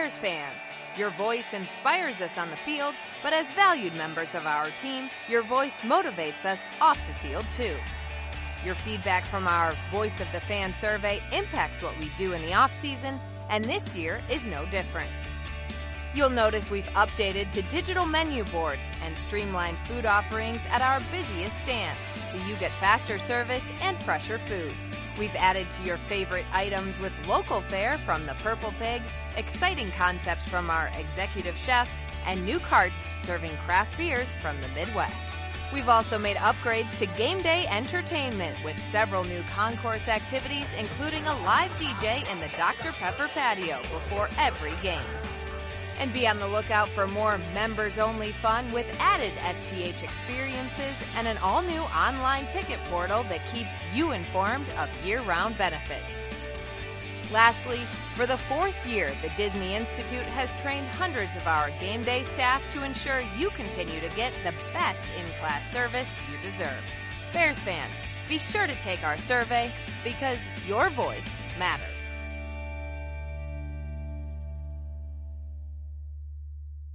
Bears fans, your voice inspires us on the field, but as valued members of our team, your voice motivates us off the field too. Your feedback from our Voice of the Fan survey impacts what we do in the off-season, and this year is no different. You'll notice we've updated to digital menu boards and streamlined food offerings at our busiest stands, so you get faster service and fresher food. We've added to your favorite items with local fare from the Purple Pig, exciting concepts from our executive chef, and new carts serving craft beers from the Midwest. We've also made upgrades to game day entertainment with several new concourse activities, including a live DJ in the Dr. Pepper patio before every game. And be on the lookout for more members-only fun with added STH experiences and an all-new online ticket portal that keeps you informed of year-round benefits. Lastly, for the 4th year, the Disney Institute has trained hundreds of our game day staff to ensure you continue to get the best in-class service you deserve. Bears fans, be sure to take our survey because your voice matters.